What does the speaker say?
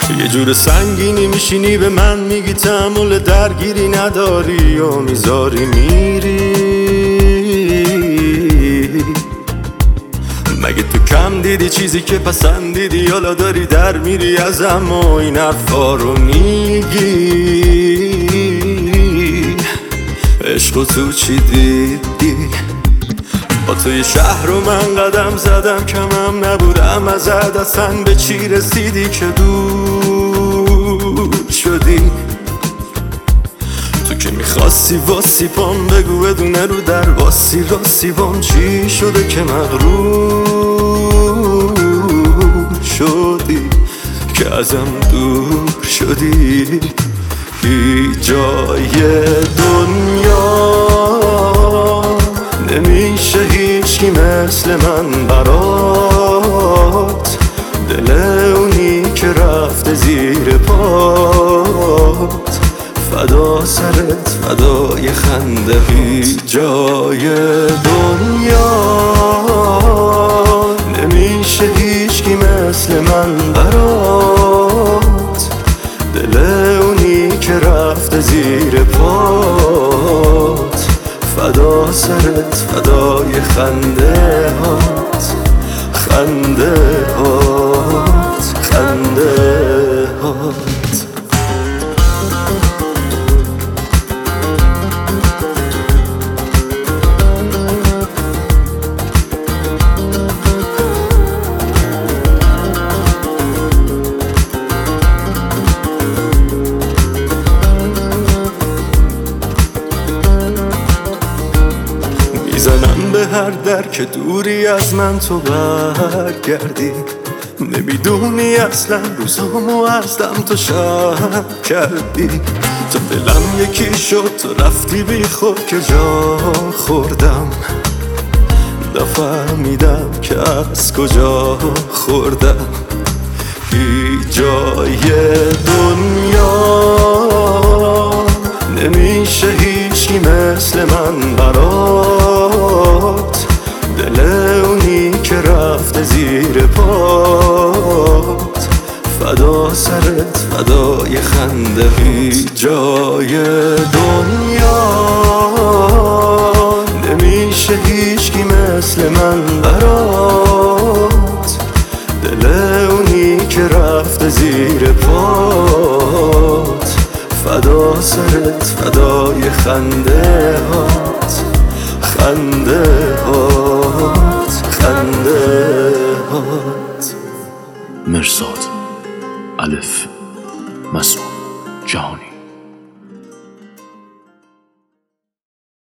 یه جور سنگینی میشینی به من میگی تحمل درگیری نداری و میذاری میری. مگه تو کم دیدی چیزی که پسندیدی، حالا داری در میری ازم و این حرفا رو میگی. عشق تو چی دیدی؟ با توی شهر رو من قدم زدم، کمم نبودم ازت، اصلا به چی رسیدی که دور شدی؟ تو که میخواستی واسی پام بگو بدونه رو در واسی راستی بام چی شده که مغرور شدی، که ازم دور شدی. هیچ جای دنیا نمیشه هیچکی مثل من برات، دل اونی که رفته زیر پات، فدا سرت فدای خنده. هیچ جای دنیا نمیشه هیچکی مثل من برات، دل اونی که رفته زیر پات، فدا سرت فدای خنده هات، خنده هات، خنده هات. میزنم به هر در که دوری از من تو برگردی، نمیدونی اصلا روزامو از دم تو شب کردی. تو دلم یکی شد تو رفتی بی خود که جا خوردم، نفهمیدم که از کجا خوردم. هیچ جای دنیا نمیشه هیچکی مثل من برات، دل اونی که رفته زیر پات، فدا سرت فدای خنده. هیچ جای دنیا نمیشه هیچکی مثل من برات، دل اونی که رفته زیر پات، فدا سرت فدای خنده هات، خنده هات، خنده هات. مرزاد الف مسعود جهانی.